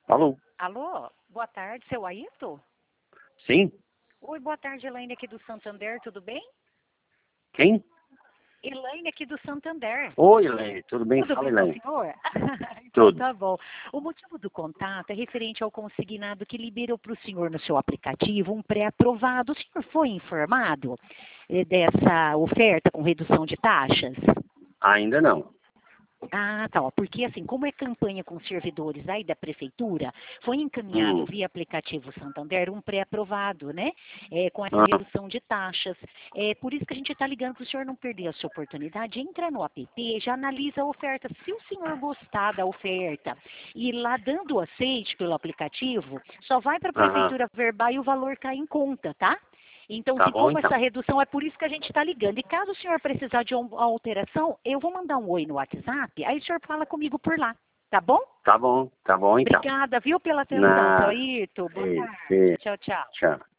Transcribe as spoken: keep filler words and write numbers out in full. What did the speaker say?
Alô? Alô? Boa tarde, seu Ayrton? Sim? Oi, boa tarde, Elaine aqui do Santander, tudo bem? Quem? Elaine aqui do Santander. Oi, Elaine. Tudo bem? Tudo Fala, bem com o Elaine. senhor? Então Tudo. tá bom. O motivo do contato é referente ao consignado que liberou para o senhor no seu aplicativo um pré-aprovado. O senhor foi informado eh, dessa oferta com redução de taxas? Ainda não. Ah, tá. Ó, porque assim, como é campanha com servidores aí da prefeitura, foi encaminhado Hum. via aplicativo Santander um pré-aprovado, né? É, com essa Ah, redução de taxas. É por isso que a gente está ligando para o senhor não perder a sua oportunidade. Entra no app, já analisa a oferta. Se o senhor gostar da oferta e lá dando o aceite pelo aplicativo, só vai para a aham. prefeitura verbar e o valor cai em conta, tá? Então, Tá se bom, como então. essa redução, é por isso que a gente está ligando. E caso o senhor precisar de uma alteração, eu vou mandar um oi no WhatsApp, aí o senhor fala comigo por lá, tá bom? Tá bom, tá bom, então. Obrigada, viu, pela atenção, seu Na... Ayrton. Boa Sim, tarde. sim. Tchau, tchau. Tchau.